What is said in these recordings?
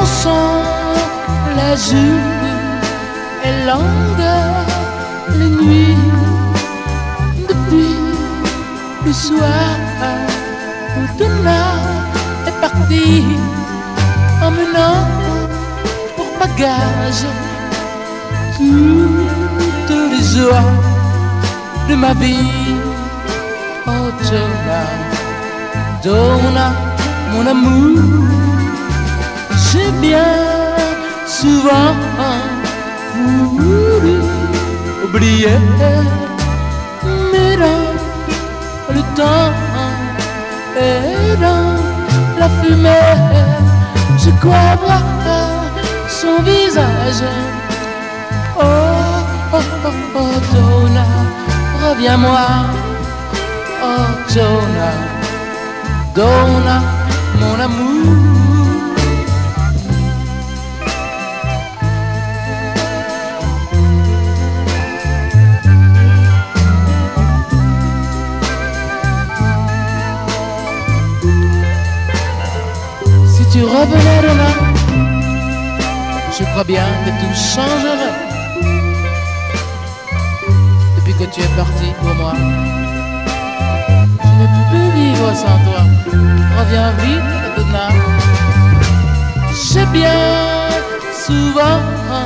sont la journée est longue, les nuits depuis le soir où Donna est partie, emmenant pour bagage toutes les joies de ma vie. Oh Donna, Donna, mon amour, j'ai bien souvent voulu oublier, mais dans le temps et dans la fumée, je crois voir son visage. Oh, oh, oh, oh, Donna, reviens-moi. Oh, Donna, Donna, mon amour. Si tu revenais demain, je crois bien que tout changerait. Depuis que tu es parti pour moi, je ne peux plus vivre sans toi. Reviens vite, Donna. J'ai bien souvent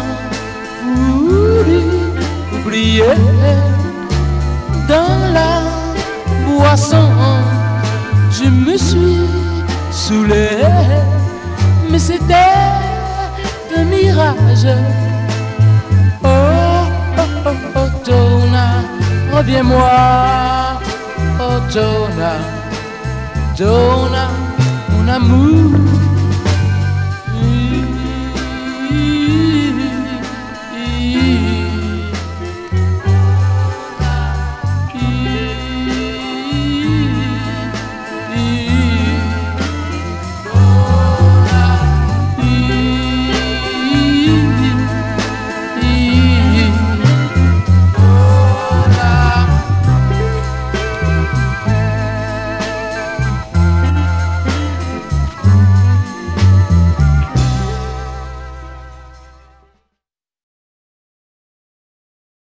voulu oublier dans la boisson. Je me suis saoulé, mais c'était un mirage. Oh, oh, oh, oh, Donna, reviens-moi. Oh, Donna, Donna, mon amour.